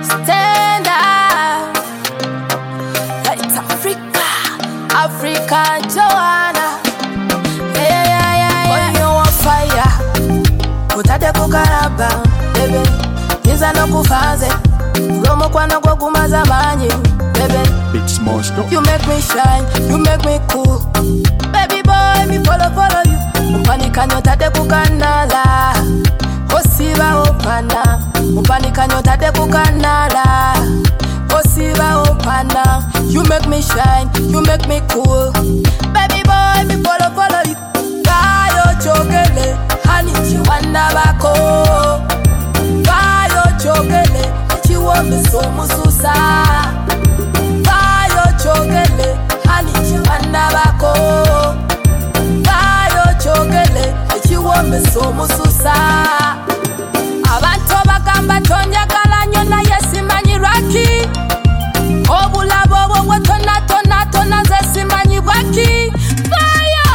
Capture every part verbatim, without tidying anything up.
stand up. It's Africa, Africa Joanna. Yeah, yeah, yeah, yeah. When you on fire, utate kukaraba, baby. Niza no kufaze, romo kwa no kwa kumazamanyi, baby. It's monster. You make me shine, you make me cool. Baby boy, me follow, follow you. Upanika nyota de kukanala. Osiba opana. Upanika nyota de kukanala. Osiba opana. You make me shine, you make me cool. Baby boy, me follow, follow you. Kayo chokele, honey chiwanda bako. Kayo chokele, chiwo miso mususa. Kayo chokele, honey chiwanda bako. Kayo chokele, chiwo miso mususa. Abantu bagamba tonja kalanyo na yesimanyi raki. Obula bobo wetona tona tona zesimanyi bwaki. Fire!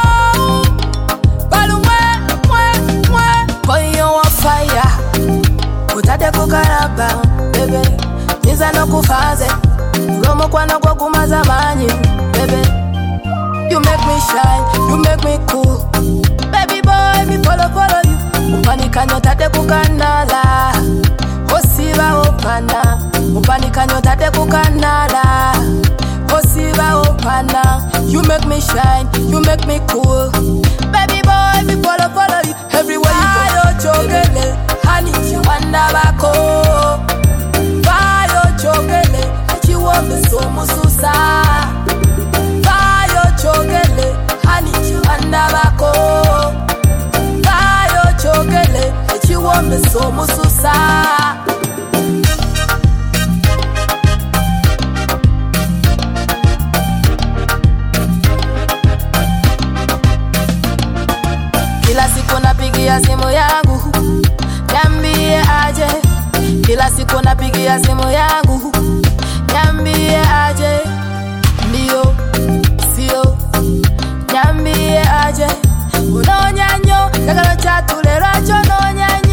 Balumwe, mwe, mwe. Boy you on fire. Utate kukaraba, baby. Niza no kufaze. Romo kwa no kwa kumazamanyi, baby. You make me shine, you make me cool. Baby boy, me follow, follow you. Upanika nyota de kukanala. Osiba opana. Upanika nyota de kukanala. Osiba opana. You make me shine, you make me cool. Baby boy, me follow, follow you. Everywhere you go. Kayo chokele, honey chiwanda bako. Kayo chokele, chiwo miso mususa. Kayo chokele, honey chiwanda bako. Kayo chokele, chiwo miso mususa. Kila siku napigia simu yangu, niambie aje. Kila siku napigia simu yangu, niambie aje. Ndio, sio, niambie aje. Unonyanyo, kagalo chatu lero acho nonyanyo.